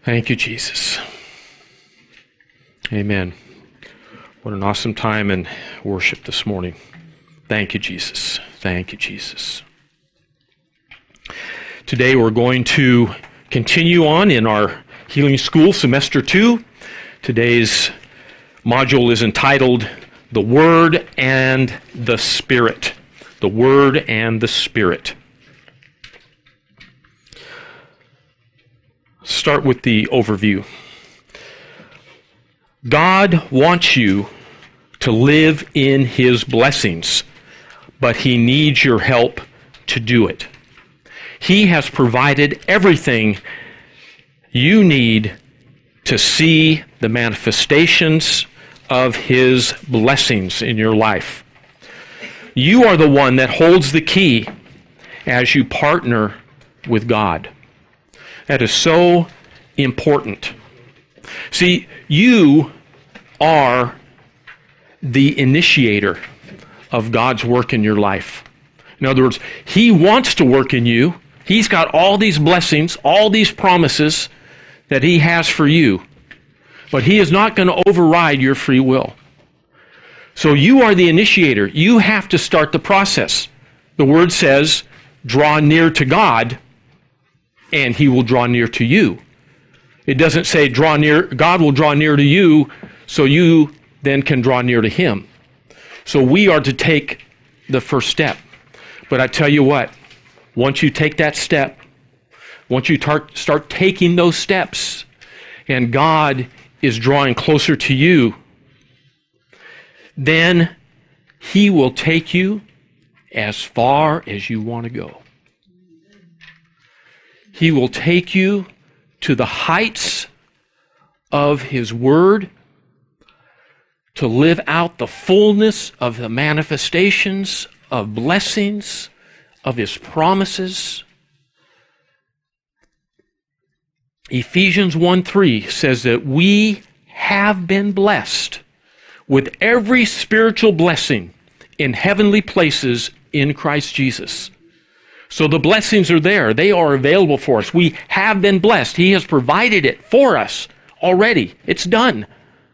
Thank you, Jesus. Amen. What an awesome time in worship this morning. Thank you, Jesus. Thank you, Jesus. Today we're going to continue on in our Healing School Semester 2. Today's module is entitled The Word and the Spirit. The Word and the Spirit. Start with the overview. God wants you to live in His blessings, but He needs your help to do it. He has provided everything you need to see the manifestations of His blessings in your life. You are the one that holds the key as you partner with God. That is so important. See, you are the initiator of God's work in your life. In other words, He wants to work in you. He's got all these blessings, all these promises that He has for you. But He is not going to override your free will. So you are the initiator. You have to start the process. The Word says, draw near to God, and He will draw near to you. It doesn't say draw near, God will draw near to you, so you then can draw near to Him. So we are to take the first step. But I tell you what, once you take that step, once you start taking those steps, and God is drawing closer to you, then He will take you as far as you want to go. He will take you to the heights of His Word, to live out the fullness of the manifestations of blessings, of His promises. Ephesians 1:3 says that we have been blessed with every spiritual blessing in heavenly places in Christ Jesus. So the blessings are there. They are available for us. We have been blessed. He has provided it for us already. It's done.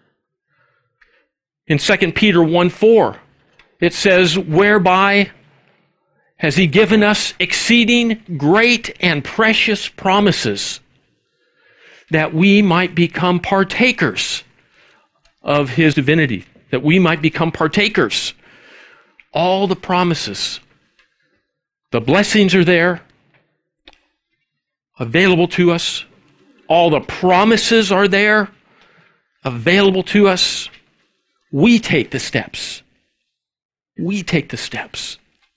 In 2 Peter 1:4, it says, whereby has He given us exceeding great and precious promises, that we might become partakers of His divinity, that we might become partakers. All the promises, the blessings are there, available to us. All the promises are there, available to us. We take the steps. We take the steps.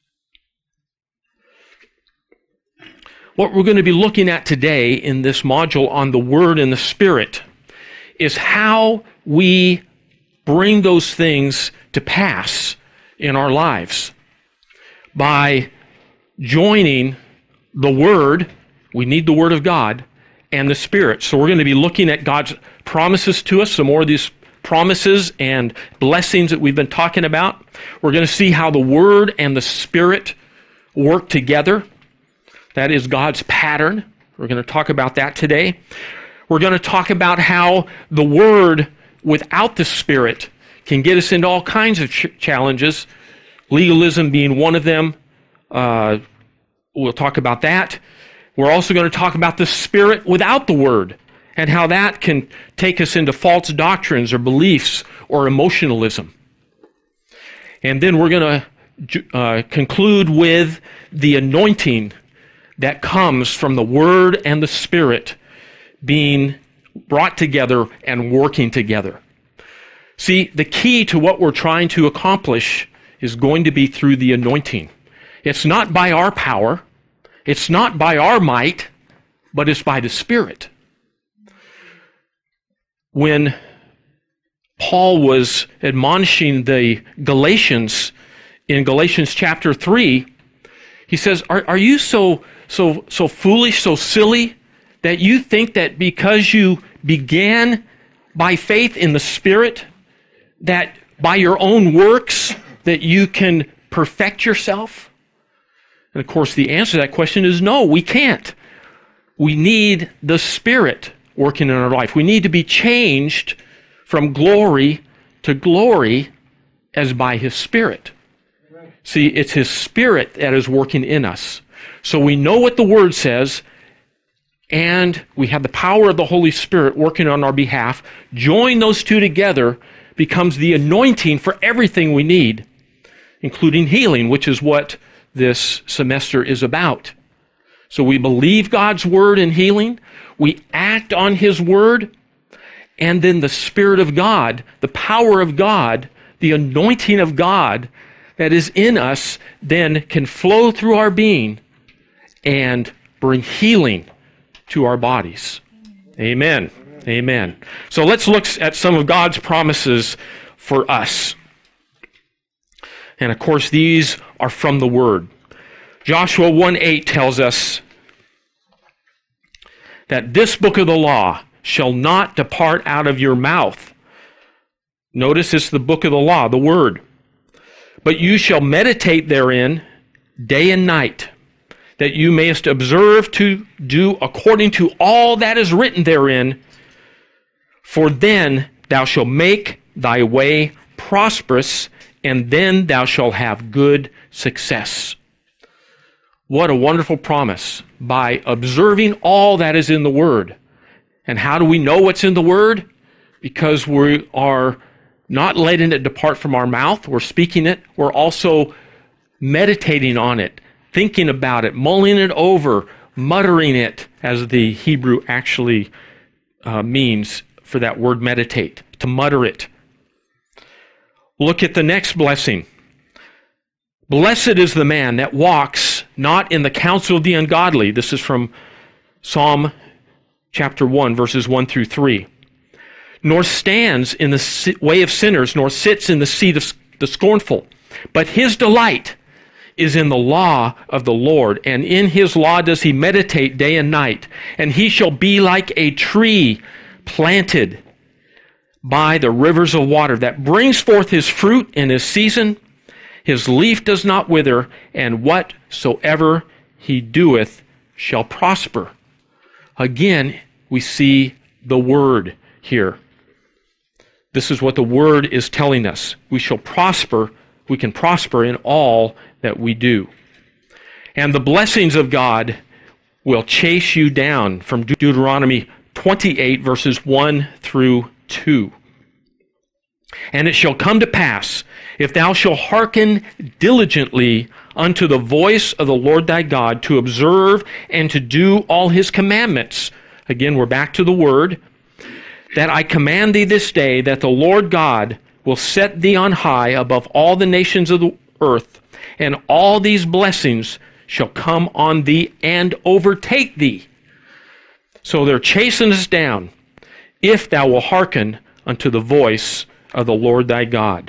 What we're going to be looking at today in this module on the Word and the Spirit is how we bring those things to pass in our lives. By joining the Word, we need the Word of God, and the Spirit. So we're going to be looking at God's promises to us, some more of these promises and blessings that we've been talking about. We're going to see how the Word and the Spirit work together. That is God's pattern. We're going to talk about that today. We're going to talk about how the Word without the Spirit can get us into all kinds of challenges, legalism being one of them. We'll talk about that. We're also going to talk about the Spirit without the Word and how that can take us into false doctrines or beliefs or emotionalism. And then we're going to conclude with the anointing that comes from the Word and the Spirit being brought together and working together. See, the key to what we're trying to accomplish is going to be through the anointing. It's not by our power, it's not by our might, but it's by the Spirit. When Paul was admonishing the Galatians in Galatians chapter 3, he says, are you so foolish, so silly, that you think that because you began by faith in the Spirit, that by your own works, that you can perfect yourself? And of course, the answer to that question is no, we can't. We need the Spirit working in our life. We need to be changed from glory to glory as by His Spirit. See, it's His Spirit that is working in us. So we know what the Word says, and we have the power of the Holy Spirit working on our behalf. Join those two together becomes the anointing for everything we need, including healing, which is what this semester is about. So we believe God's Word in healing, we act on His Word, and then the Spirit of God, the power of God, the anointing of God that is in us then can flow through our being and bring healing to our bodies. Amen. Amen. So let's look at some of God's promises for us. And of course, these are from the Word. Joshua 1:8 tells us that this book of the law shall not depart out of your mouth. Notice it's the book of the law, the Word. But you shall meditate therein day and night, that you mayest observe to do according to all that is written therein. For then thou shalt make thy way prosperous, and then thou shalt have good success. What a wonderful promise. By observing all that is in the Word. And how do we know what's in the Word? Because we are not letting it depart from our mouth. We're speaking it. We're also meditating on it, thinking about it, mulling it over, muttering it, as the Hebrew actually means for that word meditate, to mutter it. Look at the next blessing. Blessed is the man that walks not in the counsel of the ungodly. This is from Psalm chapter 1, verses 1 through 3. Nor stands in the way of sinners, nor sits in the seat of the scornful. But his delight is in the law of the Lord, and in his law does he meditate day and night. And he shall be like a tree planted by the rivers of water, that brings forth his fruit in his season. His leaf does not wither, and whatsoever he doeth shall prosper. Again, we see the Word here. This is what the Word is telling us. We shall prosper. We can prosper in all that we do. And the blessings of God will chase you down, from Deuteronomy 28, verses 1 through 2. And it shall come to pass, if thou shalt hearken diligently unto the voice of the Lord thy God, to observe and to do all his commandments. Again, we're back to the Word. That I command thee this day, that the Lord God will set thee on high above all the nations of the earth, and all these blessings shall come on thee and overtake thee. So they're chasing us down, if thou wilt hearken unto the voice of the Lord thy God.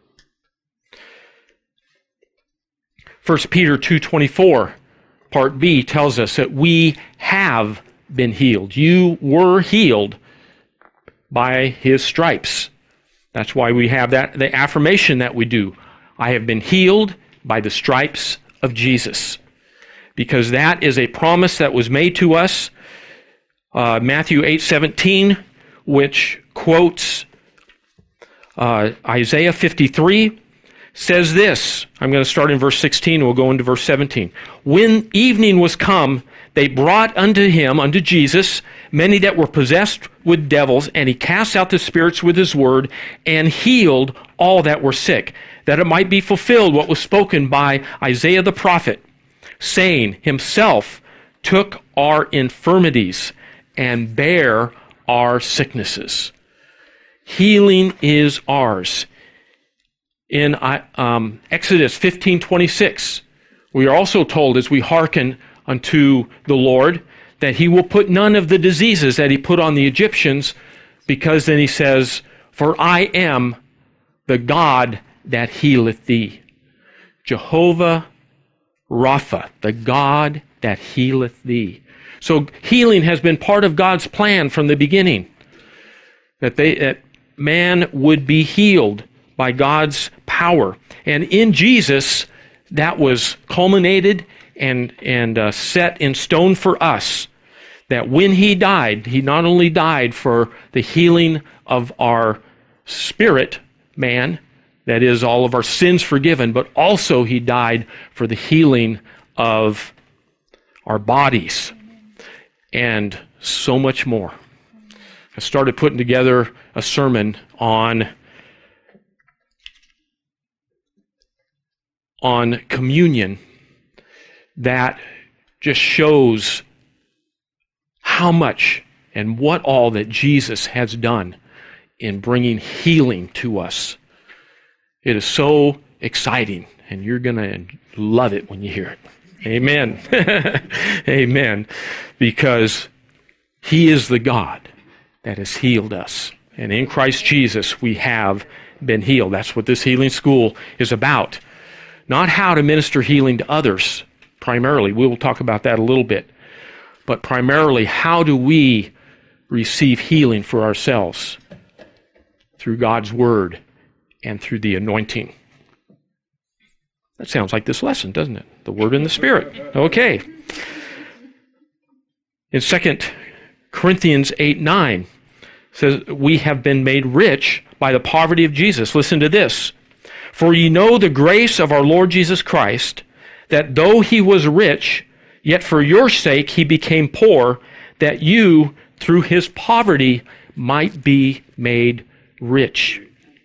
1 Peter 2:24, part B, tells us that we have been healed. You were healed by his stripes. That's why we have that, the affirmation that we do. I have been healed by the stripes of Jesus. Because that is a promise that was made to us. Matthew 8:17, which quotes Isaiah 53, says this. I'm going to start in verse 16 and we'll go into verse 17. When evening was come, they brought unto him, unto Jesus, many that were possessed with devils, and he cast out the spirits with his word, and healed all that were sick, that it might be fulfilled what was spoken by Isaiah the prophet, saying, himself took our infirmities and bare our sicknesses. Healing is ours. In Exodus 15:26, we are also told, as we hearken unto the Lord, that he will put none of the diseases that he put on the Egyptians, because then he says, for I am the God that healeth thee. Jehovah Rapha, the God that healeth thee. So healing has been part of God's plan from the beginning, that man would be healed by God's power. And in Jesus, that was culminated and set in stone for us, that when he died, he not only died for the healing of our spirit man, that is, all of our sins forgiven, but also he died for the healing of our bodies and so much more. I started putting together a sermon on communion that just shows how much and what all that Jesus has done in bringing healing to us. It is so exciting, and you're going to love it when you hear it. Amen. Amen. Because he is the God that has healed us. And in Christ Jesus, we have been healed. That's what this healing school is about. Not how to minister healing to others, primarily. We will talk about that a little bit. But primarily, how do we receive healing for ourselves? Through God's Word and through the anointing. That sounds like this lesson, doesn't it? The Word and the Spirit. Okay. In 2 Corinthians 8:9, says, we have been made rich by the poverty of Jesus. Listen to this. For ye know the grace of our Lord Jesus Christ, that though he was rich, yet for your sake he became poor, that you, through his poverty, might be made rich.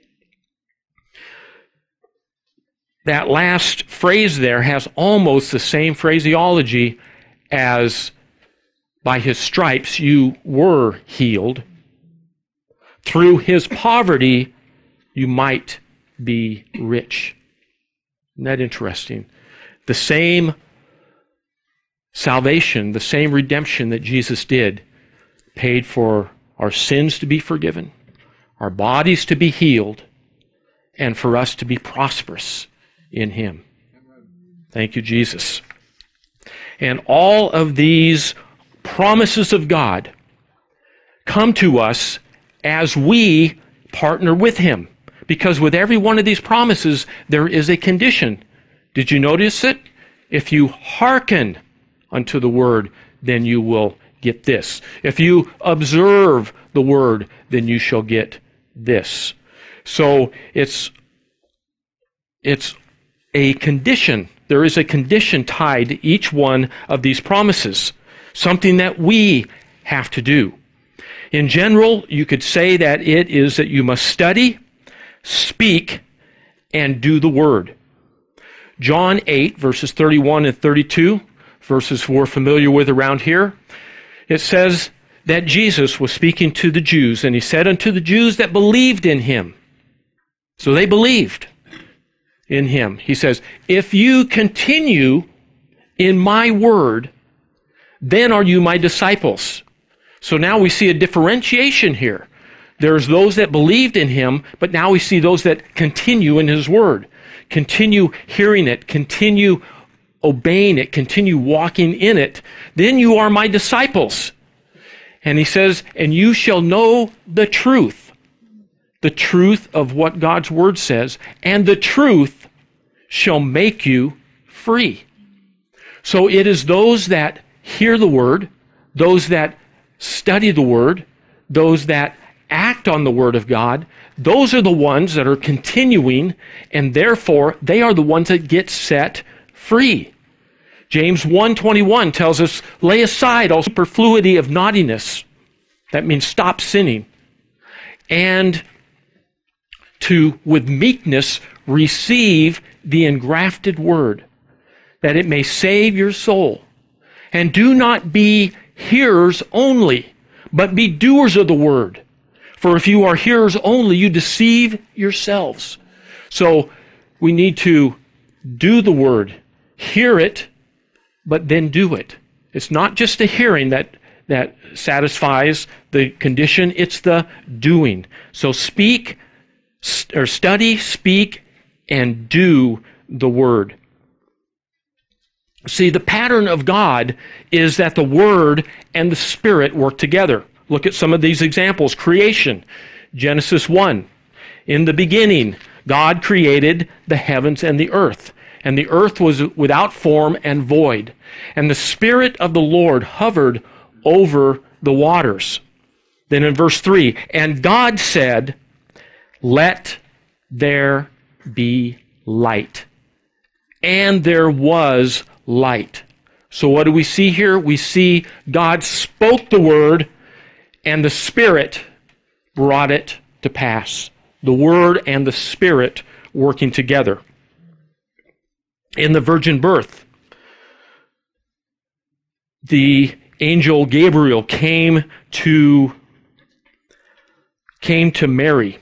That last phrase there has almost the same phraseology as by his stripes you were healed. Through his poverty, you might be rich. Isn't that interesting? The same salvation, the same redemption that Jesus did, paid for our sins to be forgiven, our bodies to be healed, and for us to be prosperous in him. Thank you, Jesus. And all of these promises of God come to us as we partner with him. Because with every one of these promises, there is a condition. Did you notice it? If you hearken unto the word, then you will get this. If you observe the word, then you shall get this. So it's a condition. There is a condition tied to each one of these promises. Something that we have to do. In general, you could say that it is that you must study, speak, and do the word. John 8, verses 31 and 32, verses we're familiar with around here, it says that Jesus was speaking to the Jews, and he said unto the Jews that believed in him. So they believed in him. He says, if you continue in my word, then are you my disciples. So now we see a differentiation here. There's those that believed in him, but now we see those that continue in his word. Continue hearing it, continue obeying it, continue walking in it. Then you are my disciples. And he says, and you shall know the truth of what God's word says, and the truth shall make you free. So it is those that hear the word, those that study the word, those that act on the word of God, those are the ones that are continuing, and therefore they are the ones that get set free. James 1:21 tells us, lay aside all superfluity of naughtiness. That means stop sinning. And to, with meekness, receive the engrafted word, that it may save your soul. And do not be hearers only, but be doers of the word. For if you are hearers only, you deceive yourselves. So we need to do the word, hear it, but then do it. It's not just the hearing that satisfies the condition, it's the doing. So speak, or study, speak, and do the word. See, the pattern of God is that the Word and the Spirit work together. Look at some of these examples. Creation, Genesis 1. In the beginning, God created the heavens and the earth. And the earth was without form and void. And the Spirit of the Lord hovered over the waters. Then in verse 3, and God said, let there be light. And there was light. So what do we see here? We see God spoke the word, and the Spirit brought it to pass. The Word and the Spirit working together. In the virgin birth, the angel Gabriel came to Mary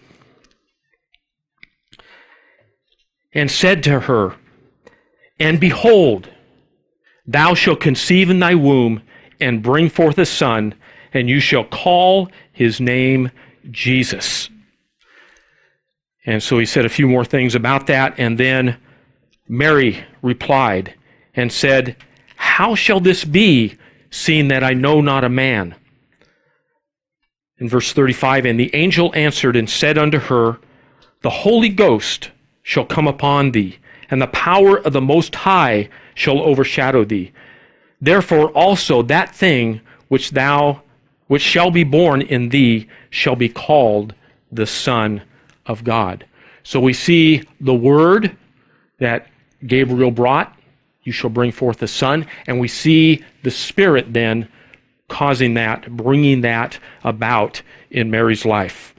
and said to her, and behold, thou shalt conceive in thy womb and bring forth a son, and you shall call his name Jesus. And so he said a few more things about that, and then Mary replied and said, how shall this be, seeing that I know not a man? In verse 35, and the angel answered and said unto her, the Holy Ghost shall come upon thee, and the power of the Most High shall overshadow thee. Therefore also that thing which shall be born in thee shall be called the Son of God. So we see the word that Gabriel brought, you shall bring forth a son, and we see the Spirit then causing that, bringing that about in Mary's life.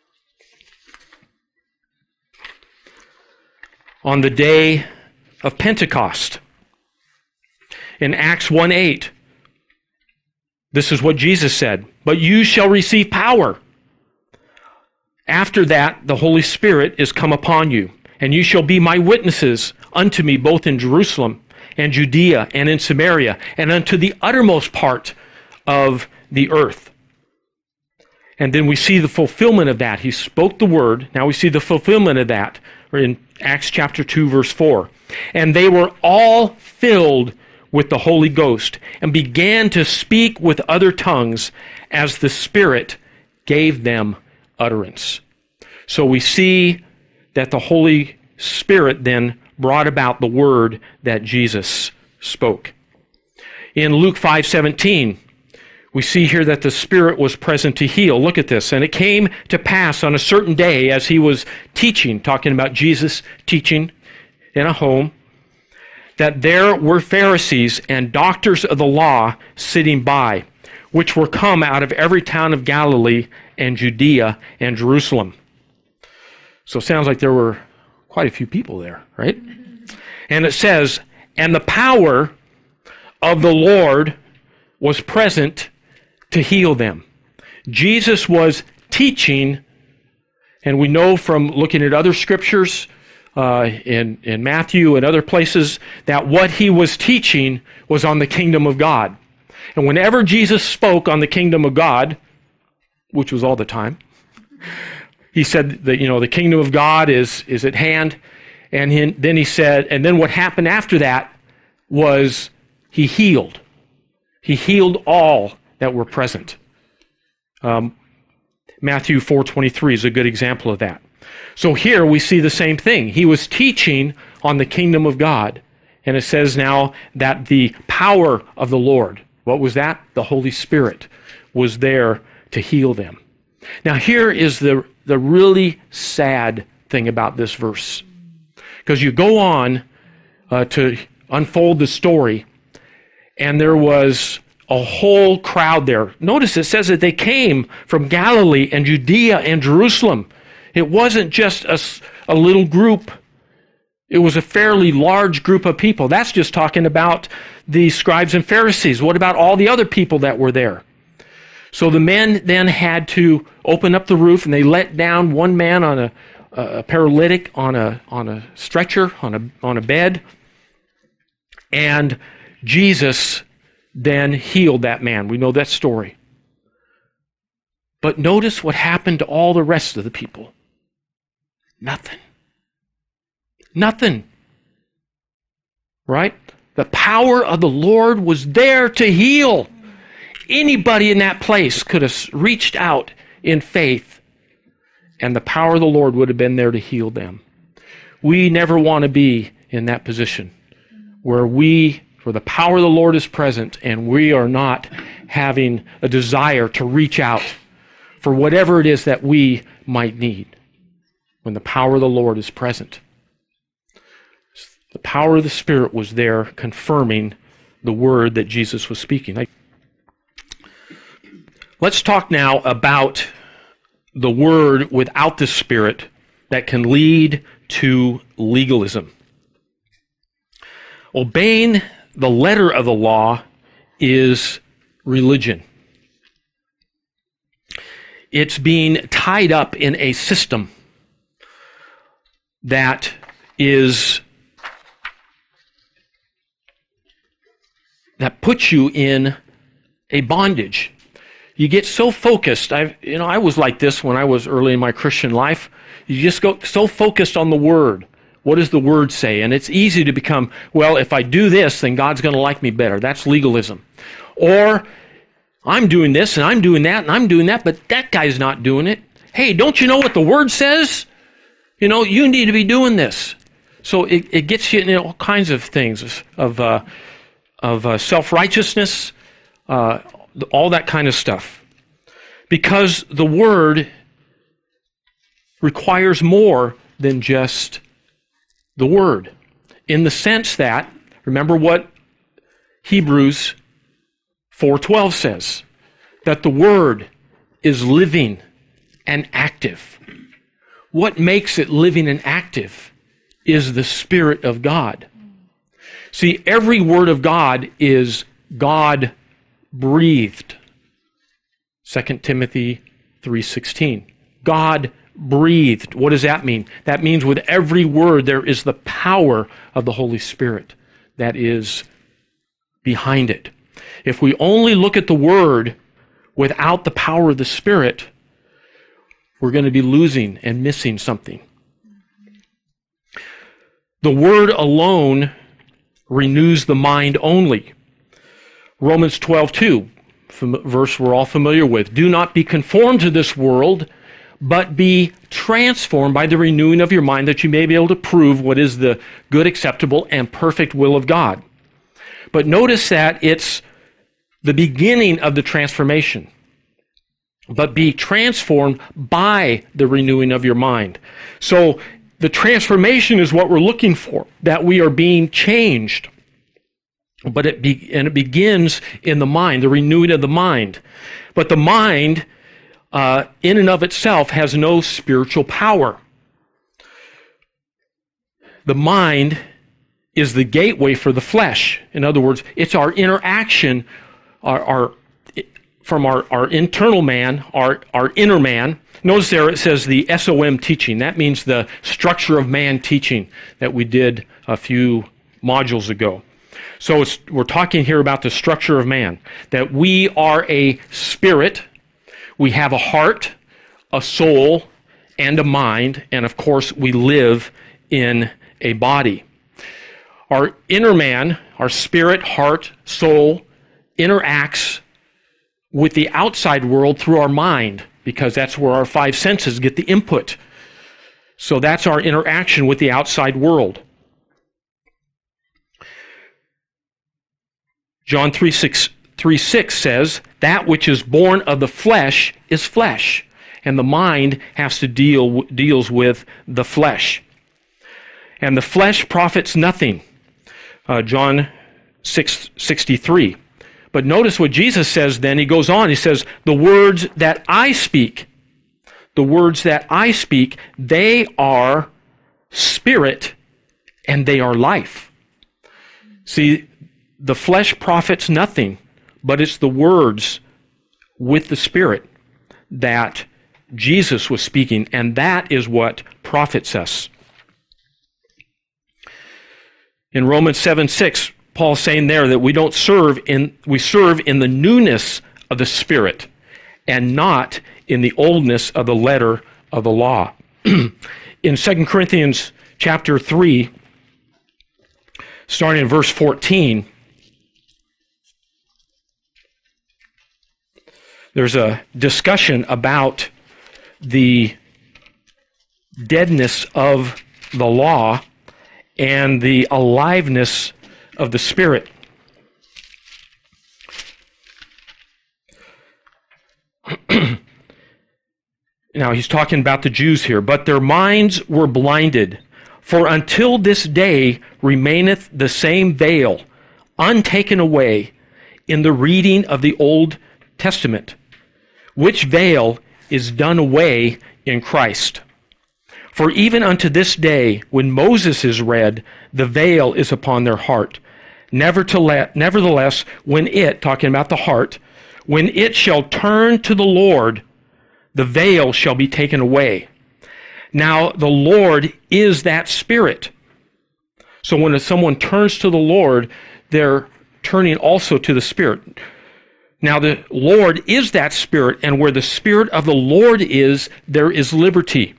On the day of Pentecost, in Acts 1:8, this is what Jesus said, but you shall receive power. After that, the Holy Spirit is come upon you, and you shall be my witnesses unto me both in Jerusalem and Judea and in Samaria and unto the uttermost part of the earth. And then we see the fulfillment of that. He spoke the word. Now we see the fulfillment of that in Acts chapter 2, verse 4. And they were all filled with the Holy Ghost and began to speak with other tongues as the Spirit gave them utterance. So we see that the Holy Spirit then brought about the word that Jesus spoke. In Luke 5:17, we see here that the Spirit was present to heal. Look at this. And it came to pass on a certain day as he was teaching, talking about Jesus teaching in a home, that there were Pharisees and doctors of the law sitting by, which were come out of every town of Galilee and Judea and Jerusalem. So it sounds like there were quite a few people there, right? And it says, and the power of the Lord was present to heal them. Jesus was teaching, and we know from looking at other scriptures in Matthew and other places that what he was teaching was on the kingdom of God. And whenever Jesus spoke on the kingdom of God, which was all the time, he said that, the kingdom of God is at hand. And then he said, and then what happened after that was he healed. He healed all that were present. Matthew 4:23 is a good example of that. So here we see the same thing. He was teaching on the kingdom of God. And it says now that the power of the Lord, what was that? The Holy Spirit was there to heal them. Now here is the really sad thing about this verse. Because you go on to unfold the story, and there was a whole crowd there. Notice it says that they came from Galilee and Judea and Jerusalem. It wasn't just a little group. It was a fairly large group of people. That's just talking about the scribes and Pharisees. What about all the other people that were there? So the men then had to open up the roof, and they let down one man on a paralytic on a stretcher, on a bed. And Jesus then healed that man. We know that story. But notice what happened to all the rest of the people. Nothing. Nothing. Right? The power of the Lord was there to heal. Anybody in that place could have reached out in faith, and the power of the Lord would have been there to heal them. We never want to be in that position where the power of the Lord is present and we are not having a desire to reach out for whatever it is that we might need when the power of the Lord is present. The power of the Spirit was there confirming the word that Jesus was speaking. Let's talk now about the word without the Spirit that can lead to legalism. Obeying the letter of the law is religion. It's being tied up in a system that puts you in a bondage. You get so focused. I was like this when I was early in my Christian life. You just go so focused on the Word. What does the Word say? And it's easy to become, well, if I do this, then God's going to like me better. That's legalism. Or, I'm doing this, and I'm doing that, and I'm doing that, but that guy's not doing it. Hey, don't you know what the Word says? You know, you need to be doing this. So it gets you into all kinds of things, of self-righteousness, all that kind of stuff. Because the Word requires more than just the Word. In the sense that, remember what Hebrews 4:12 says, that the Word is living and active. What makes it living and active is the Spirit of God. See, every word of God is God-breathed. 2 Timothy 3:16. God-breathed. What does that mean? That means with every word there is the power of the Holy Spirit that is behind it. If we only look at the Word without the power of the Spirit, we're going to be losing and missing something. The Word alone renews the mind only. Romans 12:2, verse we're all familiar with. Do not be conformed to this world, but be transformed by the renewing of your mind, that you may be able to prove what is the good, acceptable, and perfect will of God. But notice that it's the beginning of the transformation. But be transformed by the renewing of your mind. So the transformation is what we're looking for, that we are being changed. But it begins in the mind, the renewing of the mind. But the mind, in and of itself, has no spiritual power. The mind is the gateway for the flesh. In other words, it's our interaction, from our internal man, our inner man. Notice there it says the SOM teaching. That means the structure of man teaching that we did a few modules ago. So we're talking here about the structure of man, that we are a spirit, we have a heart, a soul, and a mind, and of course we live in a body. Our inner man, our spirit, heart, soul, interacts with the outside world through our mind, because that's where our five senses get the input. So that's our interaction with the outside world. John 3:6 says, that which is born of the flesh is flesh, and the mind has to deals with the flesh. And the flesh profits nothing. John 6:63. But notice what Jesus says then. He goes on, he says, the words that I speak, they are spirit and they are life. See, the flesh profits nothing, but it's the words with the Spirit that Jesus was speaking, and that is what profits us. In Romans 7:6, Paul's saying there that we serve in the newness of the Spirit and not in the oldness of the letter of the law. In 2 Corinthians chapter 3, starting in verse 14, there's a discussion about the deadness of the law and the aliveness of the Spirit. Now he's talking about the Jews here. But their minds were blinded. For until this day remaineth the same veil, untaken away in the reading of the Old Testament, which veil is done away in Christ. For even unto this day, when Moses is read, the veil is upon their heart. Nevertheless, when it, talking about the heart, when it shall turn to the Lord, the veil shall be taken away. Now, the Lord is that Spirit. So when someone turns to the Lord, they're turning also to the Spirit. Now, the Lord is that Spirit, and where the Spirit of the Lord is, there is liberty.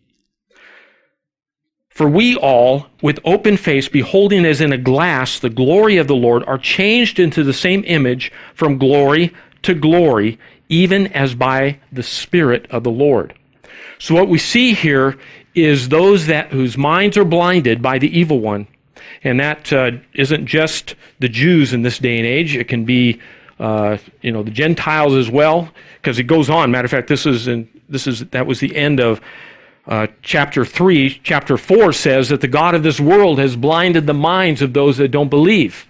For we all, with open face, beholding as in a glass the glory of the Lord, are changed into the same image from glory to glory, even as by the Spirit of the Lord. So what we see here is those whose minds are blinded by the evil one. And that isn't just the Jews in this day and age. It can be the Gentiles as well, because it goes on. Matter of fact, that was the end of chapter 3. Chapter 4 says that the God of this world has blinded the minds of those that don't believe.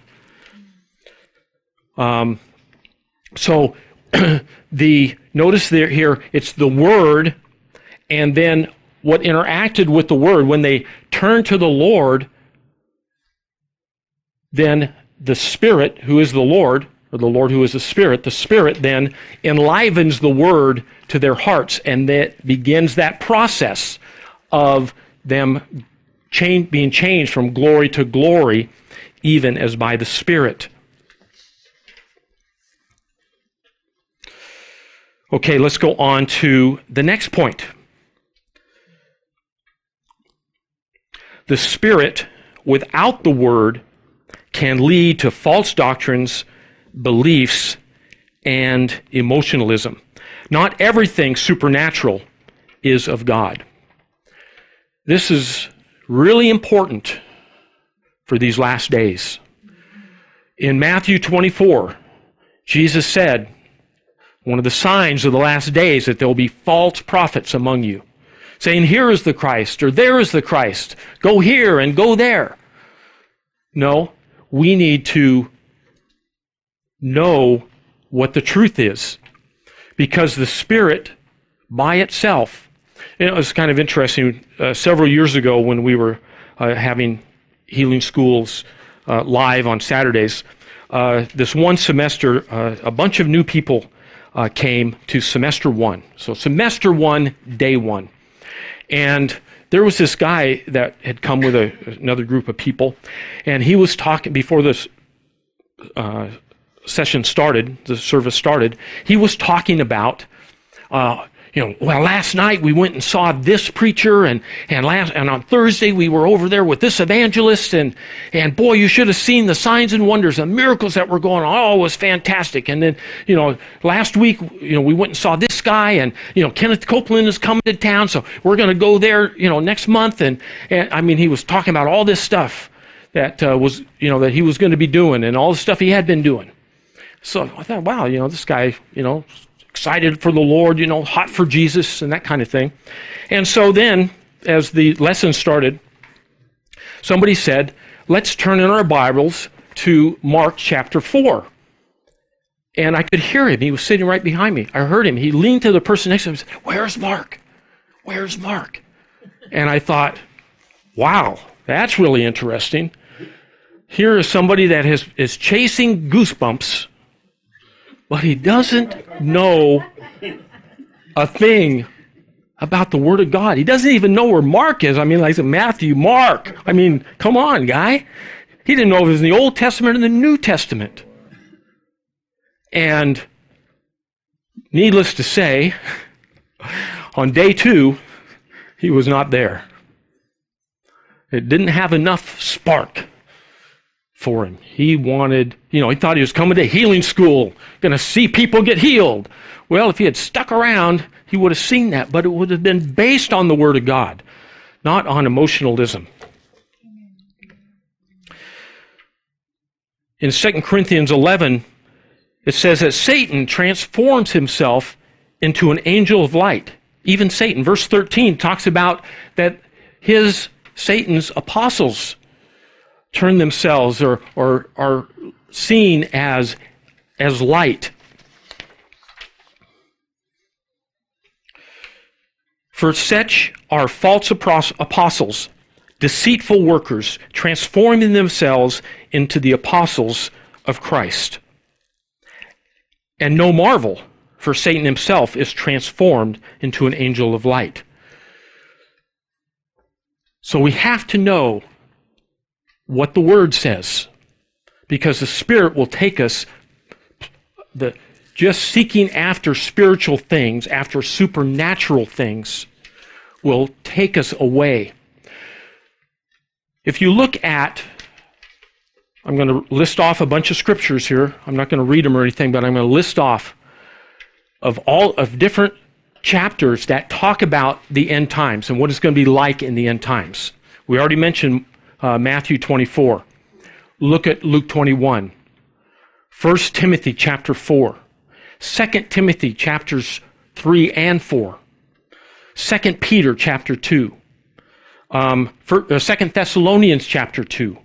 So notice here, it's the Word, and then what interacted with the Word. When they turned to the Lord, then the Spirit, who is the Lord, or the Lord who is the Spirit then enlivens the Word to their hearts, and that begins that process of them being changed from glory to glory, even as by the Spirit. Okay, let's go on to the next point. The Spirit, without the Word, can lead to false doctrines, beliefs, and emotionalism. Not everything supernatural is of God. This is really important for these last days. In Matthew 24, Jesus said, one of the signs of the last days, that there will be false prophets among you, saying, here is the Christ, or there is the Christ. Go here and go there. No, we need to know what the truth is, because the Spirit by itself, it was kind of interesting, several years ago when we were having healing schools live on Saturdays, this one semester, a bunch of new people came to semester 1. So semester 1, day 1. And there was this guy that had come with another group of people, and he was talking before this session started, the service started. He was talking about, last night we went and saw this preacher, and on Thursday we were over there with this evangelist, and boy, you should have seen the signs and wonders and miracles that were going on. Oh, it was fantastic. And then, last week, we went and saw this guy, and Kenneth Copeland is coming to town, so we're going to go there, next month. And I mean, he was talking about all this stuff that was, that he was going to be doing, and all the stuff he had been doing. So I thought, wow, this guy, excited for the Lord, hot for Jesus and that kind of thing. And so then, as the lesson started, somebody said, let's turn in our Bibles to Mark chapter 4. And I could hear him. He was sitting right behind me. I heard him. He leaned to the person next to him and said, where's Mark? Where's Mark? And I thought, wow, that's really interesting. Here is somebody that is chasing goosebumps, but he doesn't know a thing about the Word of God. He doesn't even know where Mark is. I mean, like Matthew, Mark. I mean, come on, guy. He didn't know if it was in the Old Testament or the New Testament. And needless to say, on day 2, he was not there. It didn't have enough spark for him. He wanted, he thought he was coming to healing school, going to see people get healed. Well, if he had stuck around, he would have seen that, but it would have been based on the Word of God, not on emotionalism. In 2 Corinthians 11, it says that Satan transforms himself into an angel of light. Even Satan. Verse 13 talks about that Satan's apostles turn themselves or are seen as light. For such are false apostles, deceitful workers, transforming themselves into the apostles of Christ. And no marvel, for Satan himself is transformed into an angel of light. So we have to know what the Word says, because the Spirit will take us, just seeking after spiritual things, after supernatural things, will take us away. If you look at, I'm going to list off a bunch of scriptures here. I'm not going to read them or anything, but I'm going to list off of different chapters that talk about the end times and what it's going to be like in the end times. We already mentioned Matthew 24. Look at Luke 21. 1 Timothy chapter 4. 2 Timothy chapters 3 and 4. 2 Peter chapter 2. 2 Thessalonians chapter 2.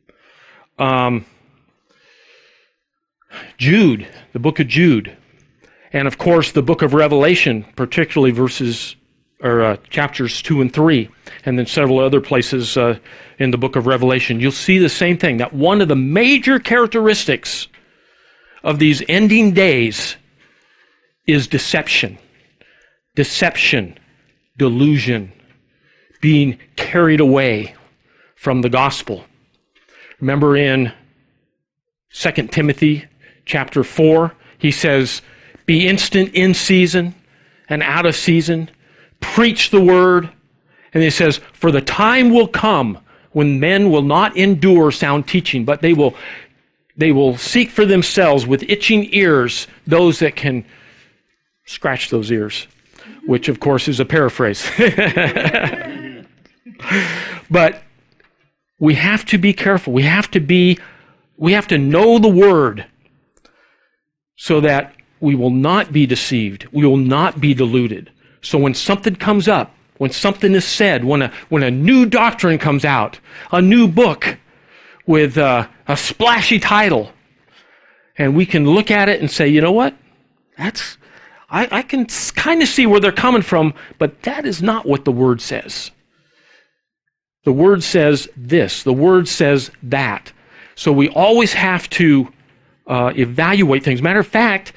Jude, the book of Jude. And of course the book of Revelation, particularly chapters 2 and 3, and then several other places in the book of Revelation. You'll see the same thing, that one of the major characteristics of these ending days is deception. Deception, delusion, being carried away from the gospel. Remember in 2 Timothy chapter 4, he says, be instant in season and out of season. Preach the word. And he says, for the time will come when men will not endure sound teaching, but they will seek for themselves with itching ears those that can scratch those ears, which of course is a paraphrase. But we have to be careful. We have to know the word so that we will not be deceived. We will not be deluded. So when something comes up, when something is said, when a new doctrine comes out, a new book with a splashy title, and we can look at it and say, you know what? I can kind of see where they're coming from, but that is not what the Word says. The Word says this. The Word says that. So we always have to evaluate things. Matter of fact,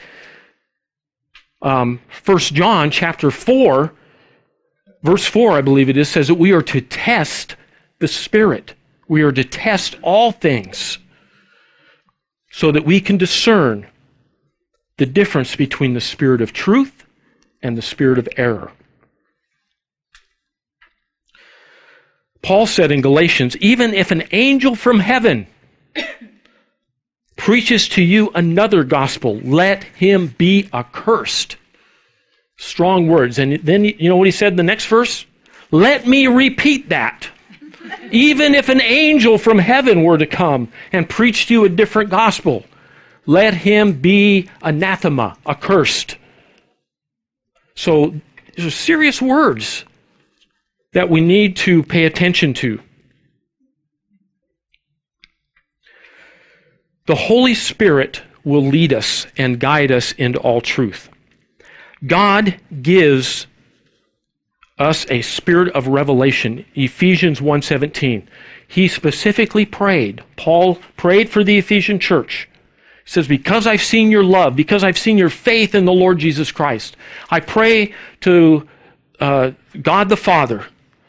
1 John chapter 4, verse 4, I believe it is, says that we are to test the Spirit. We are to test all things so that we can discern the difference between the spirit of truth and the spirit of error. Paul said in Galatians, even if an angel from heaven preaches to you another gospel, let him be accursed. Strong words. And then, you know what he said in the next verse? Let me repeat that. Even if an angel from heaven were to come and preach to you a different gospel, let him be anathema, accursed. So these are serious words that we need to pay attention to. The Holy Spirit will lead us and guide us into all truth. God gives us a spirit of revelation. Ephesians 1:17. He specifically prayed. Paul prayed for the Ephesian church. He says, because I've seen your love, because I've seen your faith in the Lord Jesus Christ, I pray to God the Father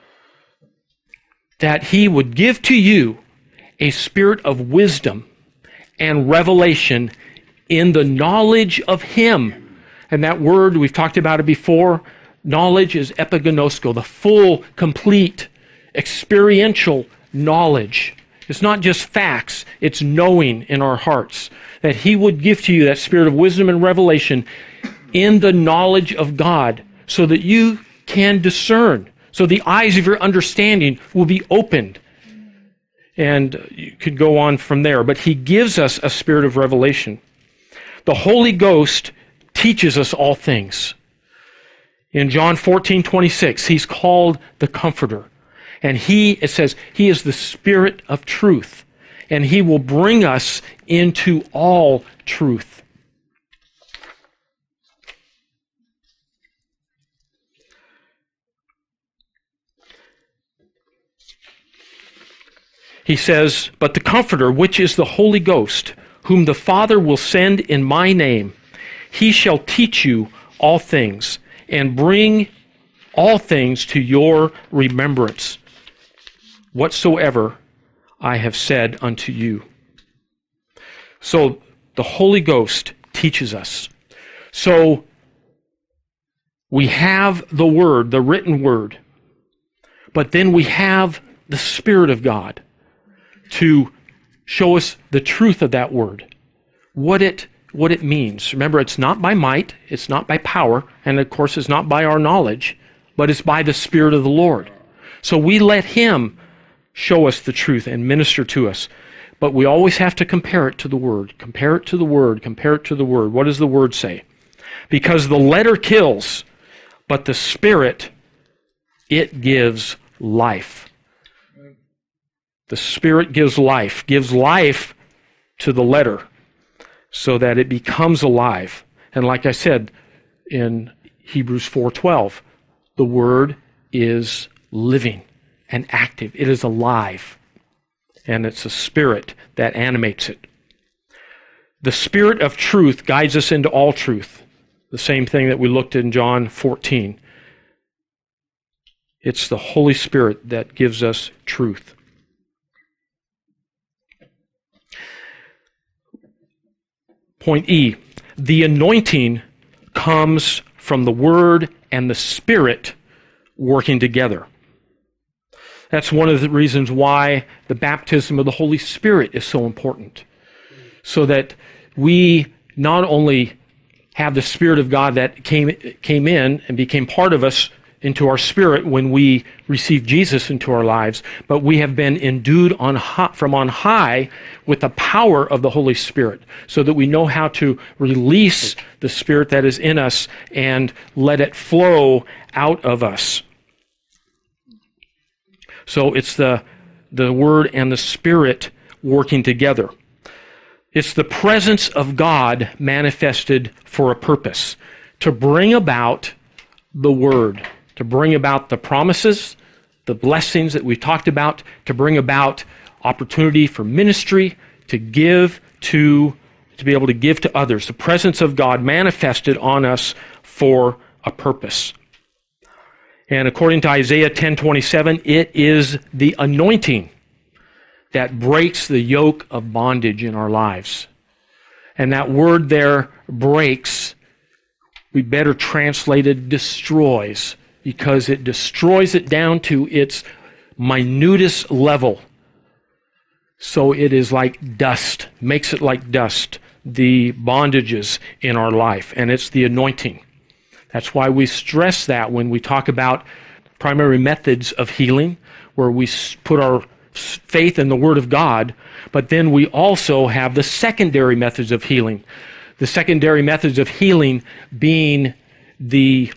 that He would give to you a spirit of wisdom and revelation in the knowledge of Him. And that word, we've talked about it before, knowledge is epignosko, the full, complete, experiential knowledge. It's not just facts, it's knowing in our hearts. That He would give to you that spirit of wisdom and revelation in the knowledge of God so that you can discern. So the eyes of your understanding will be opened. And you could go on from there. But He gives us a spirit of revelation. The Holy Ghost teaches us all things. In John 14:26, he's called the Comforter. And it says, he is the Spirit of truth. And he will bring us into all truth. He says, but the Comforter, which is the Holy Ghost, whom the Father will send in my name, he shall teach you all things, and bring all things to your remembrance, whatsoever I have said unto you. So the Holy Ghost teaches us. So we have the Word, the written Word, but then we have the Spirit of God to show us the truth of that Word, what it means. Remember, it's not by might, it's not by power, and of course it's not by our knowledge, but it's by the Spirit of the Lord. So we let Him show us the truth and minister to us. But we always have to compare it to the Word. Compare it to the Word. Compare it to the Word. What does the Word say? Because the letter kills, but the Spirit, it gives life. The Spirit gives life to the letter so that it becomes alive. And like I said in Hebrews 4:12, the Word is living and active. It is alive. And it's a Spirit that animates it. The Spirit of truth guides us into all truth. The same thing that we looked at in John 14. It's the Holy Spirit that gives us truth. Point E, the anointing comes from the Word and the Spirit working together. That's one of the reasons why the baptism of the Holy Spirit is so important. So that we not only have the Spirit of God that came in and became part of us into our spirit when we received Jesus into our lives, but we have been endued from on high with the power of the Holy Spirit, so that we know how to release the Spirit that is in us and let it flow out of us. So it's the Word and the Spirit working together. It's the presence of God manifested for a purpose, to bring about the Word, to bring about the promises, the blessings that we've talked about, to bring about opportunity for ministry, to be able to give to others. The presence of God manifested on us for a purpose. And according to Isaiah 10:27, it is the anointing that breaks the yoke of bondage in our lives. And that word there, breaks, we better translate it destroys, because it destroys it down to its minutest level. So it is like dust, makes it like dust, the bondages in our life. And it's the anointing. That's why we stress that when we talk about primary methods of healing, where we put our faith in the Word of God, but then we also have the secondary methods of healing. The secondary methods of healing being the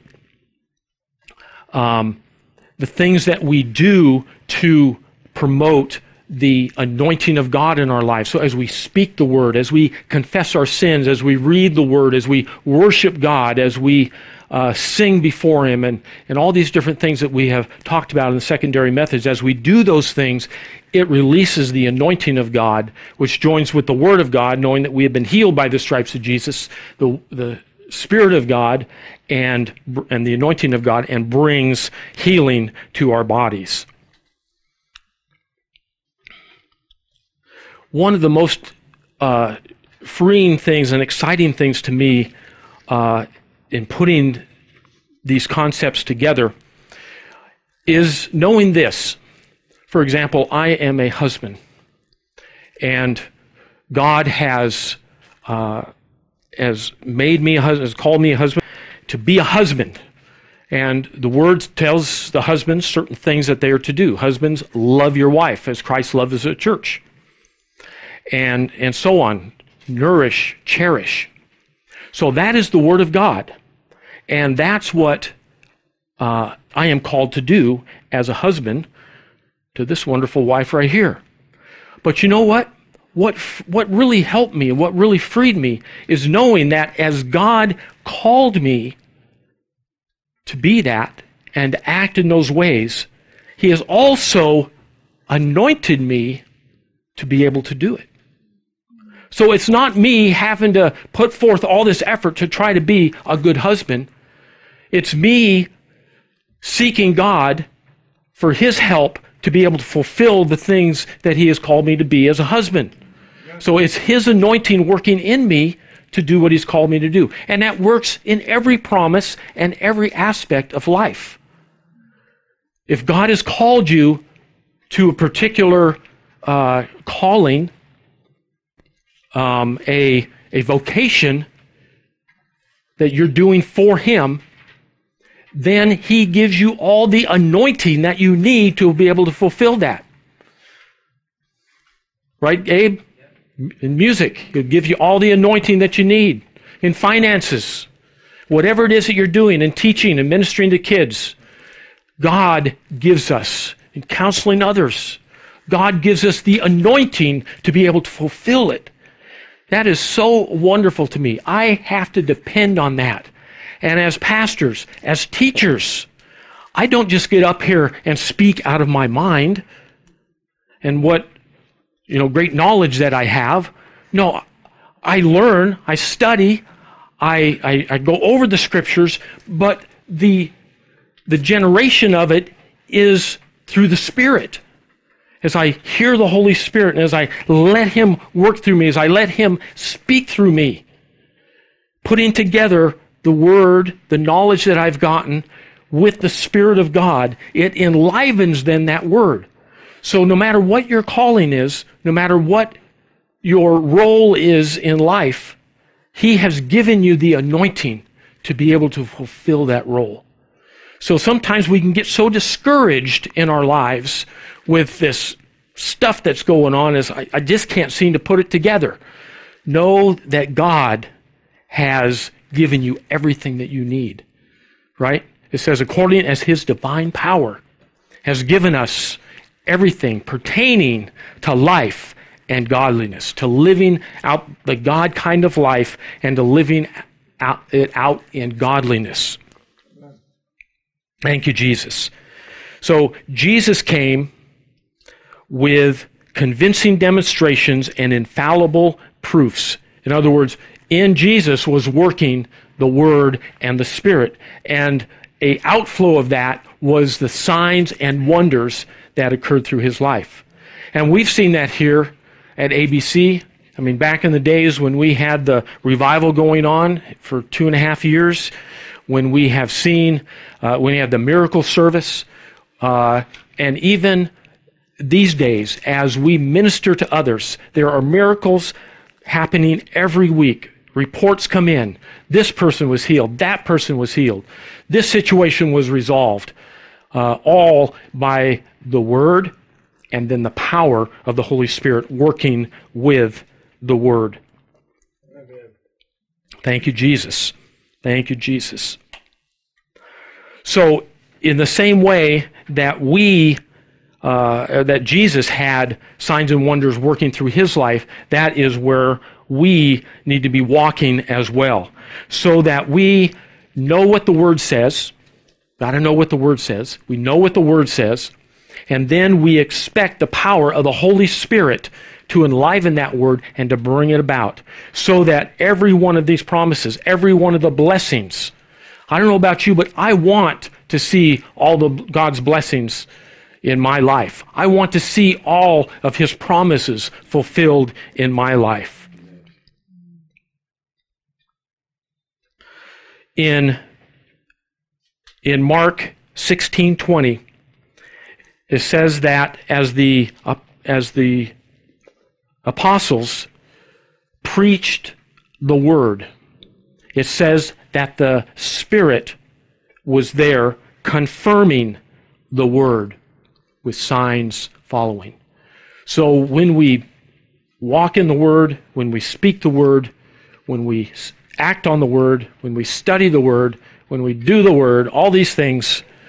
things that we do to promote the anointing of God in our lives. So as we speak the Word, as we confess our sins, as we read the Word, as we worship God, as we sing before Him, and all these different things that we have talked about in the secondary methods, as we do those things, it releases the anointing of God, which joins with the Word of God, knowing that we have been healed by the stripes of Jesus, the Spirit of God, and the anointing of God, and brings healing to our bodies. One of the most freeing things and exciting things to me in putting these concepts together is knowing this. For example, I am a husband, and God has made me a husband, has called me a husband, to be a husband. And the Word tells the husbands certain things that they are to do. Husbands, love your wife as Christ loved the church. And so on. Nourish, cherish. So that is the Word of God. And that's what I am called to do as a husband to this wonderful wife right here. But you know what? What really helped me, what really freed me, is knowing that as God called me to be that and act in those ways, He has also anointed me to be able to do it. So it's not me having to put forth all this effort to try to be a good husband. It's me seeking God for His help to be able to fulfill the things that He has called me to be as a husband. So it's His anointing working in me to do what He's called me to do. And that works in every promise and every aspect of life. If God has called you to a particular calling, a vocation that you're doing for Him, then He gives you all the anointing that you need to be able to fulfill that. Right, Gabe? In music, He'll give you all the anointing that you need. In finances, whatever it is that you're doing, in teaching and ministering to kids, God gives us, in counseling others, God gives us the anointing to be able to fulfill it. That is so wonderful to me. I have to depend on that. And as pastors, as teachers, I don't just get up here and speak out of my mind and what, great knowledge that I have. No, I learn, I study, I go over the scriptures, but the generation of it is through the Spirit. As I hear the Holy Spirit and as I let Him work through me, as I let Him speak through me, putting together the Word, the knowledge that I've gotten with the Spirit of God, it enlivens then that Word. So no matter what your calling is, no matter what your role is in life, He has given you the anointing to be able to fulfill that role. So sometimes we can get so discouraged in our lives with this stuff that's going on as I just can't seem to put it together. Know that God has given you everything that you need, right? It says, according as His divine power has given us everything pertaining to life and godliness, to living out the God kind of life and to living it out in godliness. Thank you, Jesus. So Jesus came with convincing demonstrations and infallible proofs. In other words, in Jesus was working the Word and the Spirit. And an outflow of that was the signs and wonders that occurred through His life. And we've seen that here at ABC. I mean, back in the days when we had the revival going on for 2.5 years, when we have seen, when we had the miracle service, and even these days, as we minister to others, there are miracles happening every week. Reports come in. This person was healed. That person was healed. This situation was resolved. All by the Word and then the power of the Holy Spirit working with the Word. Amen. Thank you, Jesus. Thank you, Jesus. So, in the same way that that Jesus had signs and wonders working through His life, that is where we need to be walking as well. So that we know what the Word says. Got to know what the Word says. We know what the Word says. And then we expect the power of the Holy Spirit to enliven that Word and to bring it about. So that every one of these promises, every one of the blessings, I don't know about you, but I want to see all of God's blessings in my life. I want to see all of His promises fulfilled in my life. In Mark 16:20, it says that as the apostles preached the Word, it says that the Spirit was there confirming the Word with signs following. So when we walk in the Word, when we speak the Word, when we act on the Word, when we study the Word, when we do the Word, all these things,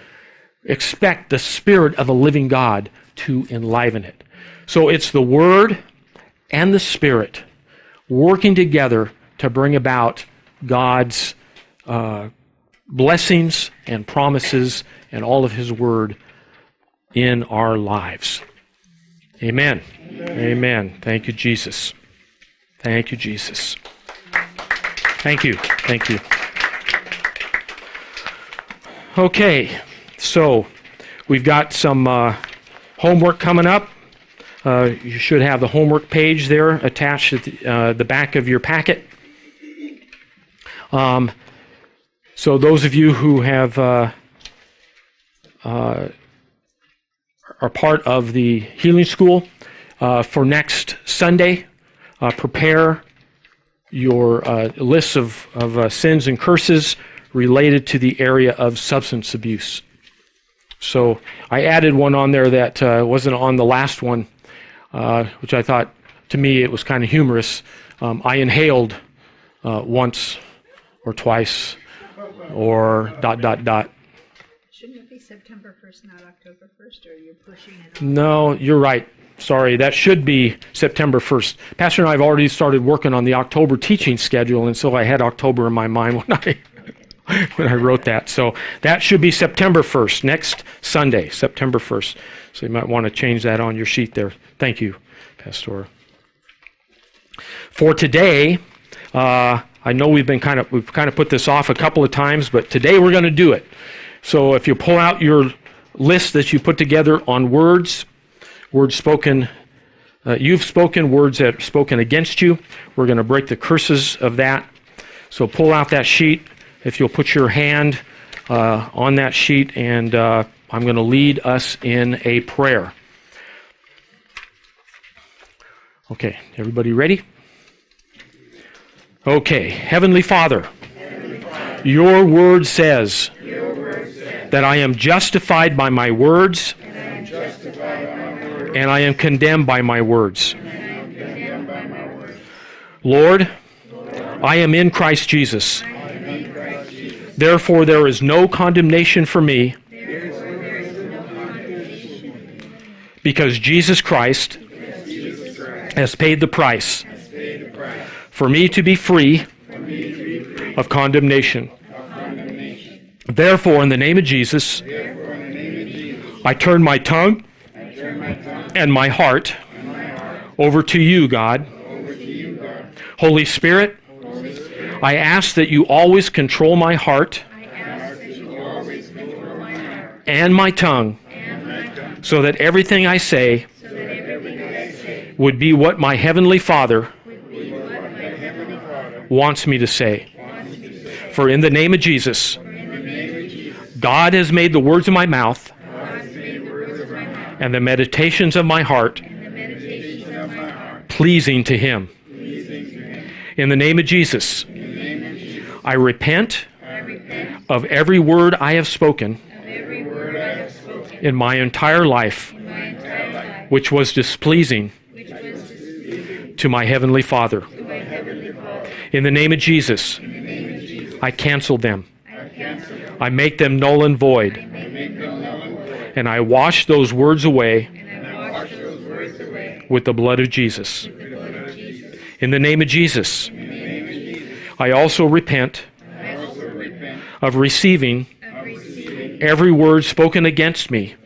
expect the Spirit of the living God to enliven it. So it's the Word and the Spirit working together to bring about God's blessings and promises and all of His Word in our lives. Amen. Amen. Thank you, Jesus. Thank you, Jesus. Thank you. Thank you. Okay, so we've got some homework coming up. You should have the homework page there attached at the back of your packet. So those of you who have are part of the healing school, for next Sunday, prepare your lists of sins and curses related to the area of substance abuse. So I added one on there that wasn't on the last one, which I thought, to me, it was kind of humorous. I inhaled once or twice or ... Shouldn't it be September 1st, not October 1st, or are you pushing it? No, you're right. Sorry, that should be September 1st. Pastor and I have already started working on the October teaching schedule, and so I had October in my mind when I wrote that. So that should be September 1st, next Sunday, September 1st. So you might want to change that on your sheet there. Thank you, Pastor. For today, I know we've kind of put this off a couple of times, but today we're going to do it. So if you pull out your list that you put together on words spoken, you've spoken, words that are spoken against you, we're going to break the curses of that. So pull out that sheet. If you'll put your hand on that sheet, and I'm going to lead us in a prayer. Okay, everybody ready? Okay, Heavenly Father, your word says that I am justified by my words, and I am condemned by my words. Lord, I am in Christ Jesus. Therefore, there is no condemnation for me, because Jesus Christ has paid the price for me to be free of condemnation. Therefore, in the name of Jesus, I turn my tongue and my heart over to you, God. Holy Spirit, I ask that you always control my heart and my tongue, so that everything I say would be what my Heavenly Father wants me to say. For in the name of Jesus, God has made the words of my mouth and the meditations of my heart pleasing to Him. In the name of Jesus, I repent of every word I have spoken in my entire life which was displeasing to my Heavenly Father. In the name of Jesus, I cancel them. I make them null and void. And I wash those words away with the blood of Jesus. In the name of Jesus, I also repent of receiving every word spoken against me,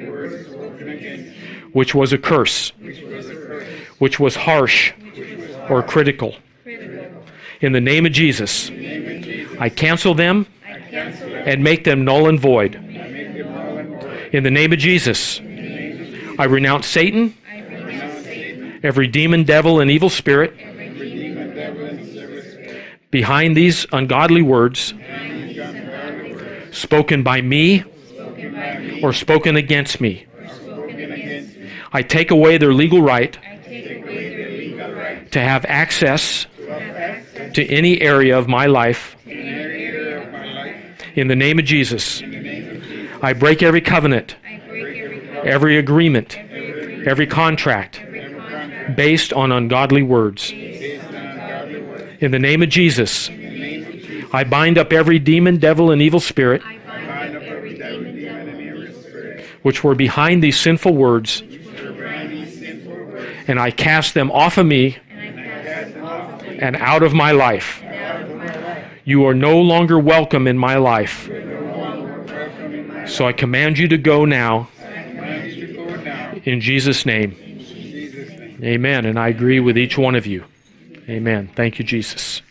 which was a curse, which was harsh or critical. In the name of Jesus, I cancel them and make them null and void. In the name of Jesus, I renounce Satan, every demon, devil, and evil spirit behind these ungodly words spoken by me or spoken against me. I take away their legal right to have access to any area of my life. In the name of Jesus, I break every covenant, every agreement, every contract based on ungodly words. In the name of Jesus, I bind up every demon, devil, and evil spirit which were behind these sinful words, and I cast them off of me and out of my life. You are no longer welcome in my life. So I command you to go now. In Jesus' name. Amen. And I agree with each one of you. Amen. Thank you, Jesus.